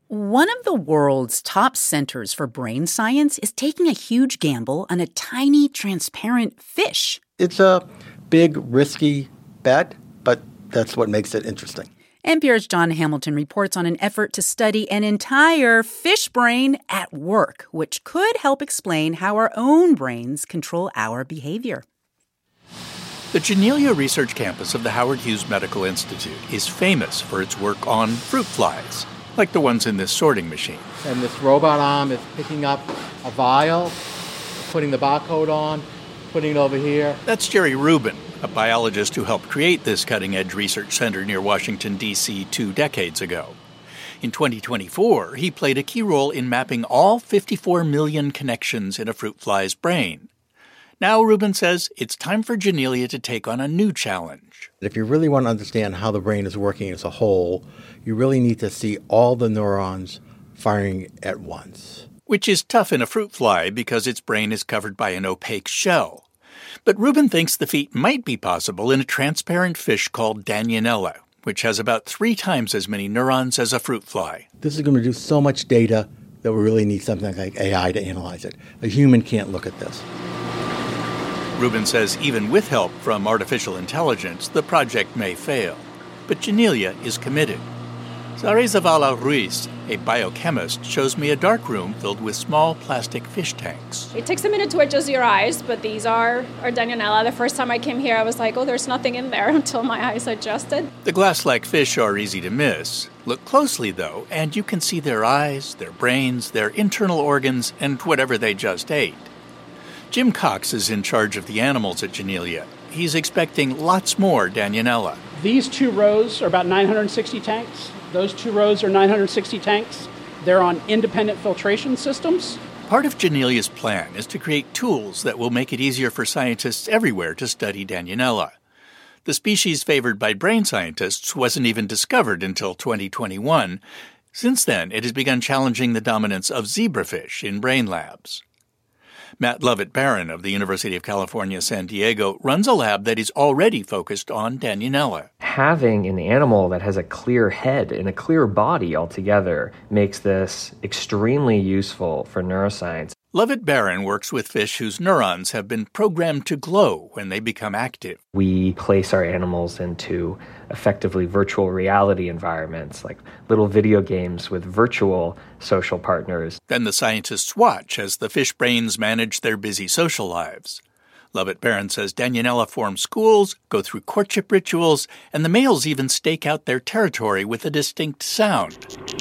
One of the world's top centers for brain science is taking a huge gamble on a tiny, transparent fish. It's a big, risky bet, but that's what makes it interesting. NPR's Jon Hamilton reports on an effort to study an entire fish brain at work, which could help explain how our own brains control our behavior. The Janelia Research Campus of the Howard Hughes Medical Institute is famous for its work on fruit flies, like the ones in this sorting machine. And this robot arm is picking up a vial, putting the barcode on, putting it over here. That's Jerry Rubin, a biologist who helped create this cutting-edge research center near Washington, D.C. 2 decades ago. In 2024, he played a key role in mapping all 54 million connections in a fruit fly's brain. Now, Rubin says it's time for Janelia to take on a new challenge. If you really want to understand how the brain is working as a whole, you really need to see all the neurons firing at once. Which is tough in a fruit fly because its brain is covered by an opaque shell. But Rubin thinks the feat might be possible in a transparent fish called Danionella, which has about 3 times as many neurons as a fruit fly. This is going to do so much data that we really need something like AI to analyze it. A human can't look at this. Rubin says even with help from artificial intelligence, the project may fail. But Janelia is committed. Zavala Ruiz, a biochemist, shows me a dark room filled with small plastic fish tanks. It takes a minute to adjust your eyes, but these are Danionella. The first time I came here, I was like, oh, there's nothing in there until my eyes adjusted. The glass-like fish are easy to miss. Look closely, though, and you can see their eyes, their brains, their internal organs, and whatever they just ate. Jim Cox is in charge of the animals at Janelia. He's expecting lots more Danionella. These 2 rows are about 960 tanks. Those 2 rows are 960 tanks. They're on independent filtration systems. Part of Janelia's plan is to create tools that will make it easier for scientists everywhere to study Danionella. The species favored by brain scientists wasn't even discovered until 2021. Since then, it has begun challenging the dominance of zebrafish in brain labs. Matt Lovett-Barron of the University of California, San Diego, runs a lab that is already focused on Danionella. Having an animal that has a clear head and a clear body altogether makes this extremely useful for neuroscience. Lovett-Barron works with fish whose neurons have been programmed to glow when they become active. We place our animals into effectively virtual reality environments, like little video games with virtual social partners. Then the scientists watch as the fish brains manage their busy social lives. Lovett-Barron says Danionella form schools, go through courtship rituals, and the males even stake out their territory with a distinct sound.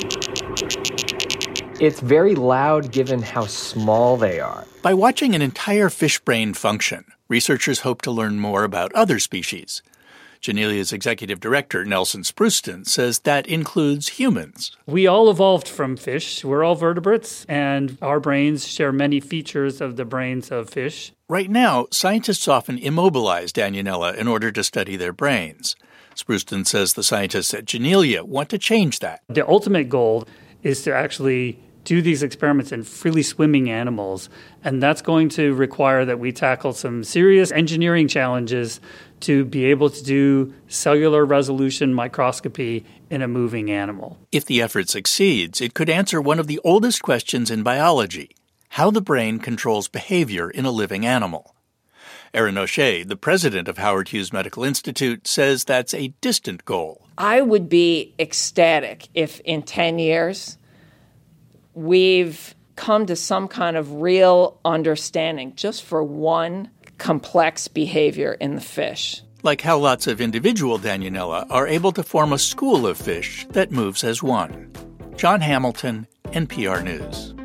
It's very loud given how small they are. By watching an entire fish brain function, researchers hope to learn more about other species. Janelia's executive director, Nelson Spruston, says that includes humans. We all evolved from fish. We're all vertebrates, and our brains share many features of the brains of fish. Right now, scientists often immobilize Danionella in order to study their brains. Spruston says the scientists at Janelia want to change that. The ultimate goal is to actually do these experiments in freely swimming animals, and that's going to require that we tackle some serious engineering challenges to be able to do cellular resolution microscopy in a moving animal. If the effort succeeds, it could answer one of the oldest questions in biology: how the brain controls behavior in a living animal. Erin O'Shea, the president of Howard Hughes Medical Institute, says that's a distant goal. I would be ecstatic if in 10 years we've come to some kind of real understanding just for one complex behavior in the fish. Like how lots of individual Danionella are able to form a school of fish that moves as one. Jon Hamilton, NPR News.